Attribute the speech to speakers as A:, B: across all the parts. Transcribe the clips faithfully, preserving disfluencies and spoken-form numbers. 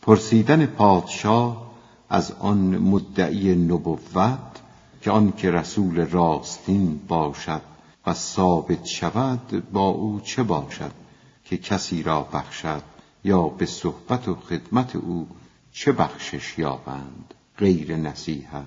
A: پرسیدن پادشاه از آن مدعی نبوت که آن که رسول راستین باشد و ثابت شود با او چه باشد که کسی را بخشد یا به صحبت و خدمت او چه بخشش یابند غیر نصیحت.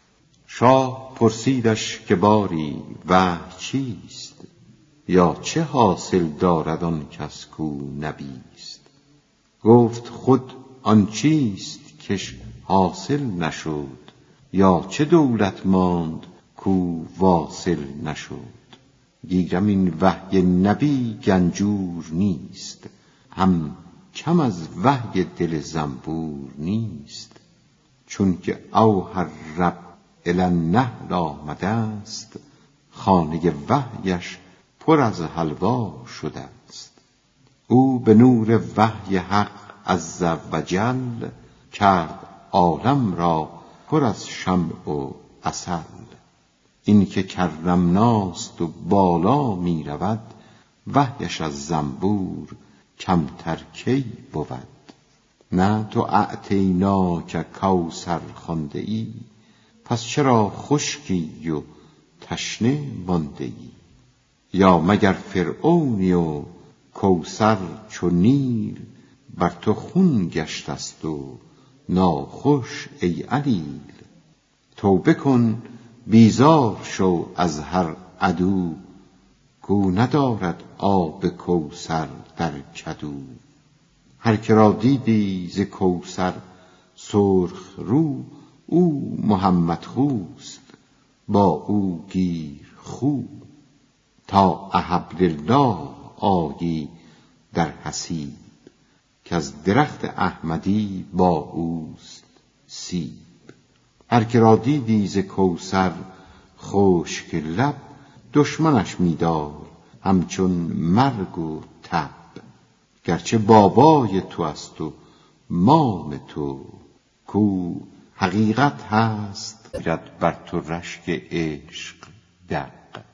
A: شاه پرسیدش که باری وحی چیست یا چه حاصل دارد آن کس کو نبیست؟ گفت خود آن چیست کش حاصل نشد یا چه دولت ماند کو واصل نشد. گیرم این وحی نبی گنجور نیست، هم کم از وحی دل زنبور نیست. چون که اوحی الرب الی النحل آمده است، خانه وحیش پر از حلوا شده است. او به نور وحی حق عز و جل، کرد عالم را پر از شمع و عسل. این که کرمناست و بالا می رود، وحیش از زنبور کمتر کی بود. نه تو اعطیناک کوثر خوانده ای، پس چرا خشکی و تشنه مانده ای؟ یا مگر فرعونی و کوثر چو نیل، بر تو خون گشت است و ناخوش ای علیل. توبه کن بیزار شو از هر عدو، کو ندارد آب کوثر در کدو. هر که را دیدی ز کوثر سرخ رو، او محمد خوست با او گیر خو. تا احب لله آیی در حسیب، که از درخت احمدی با اوست سیب. هر که را دیدی ز کوثر خشک لب، دشمنش می دار همچون مرگ و تب. گرچه بابای تو است و مام تو، کو حقیقت هست گیرد بر تو رشک عشق دق.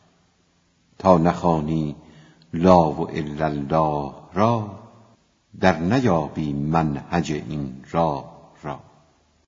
A: تا نخوانی لا و الا الله را، در نیابی منهج این راه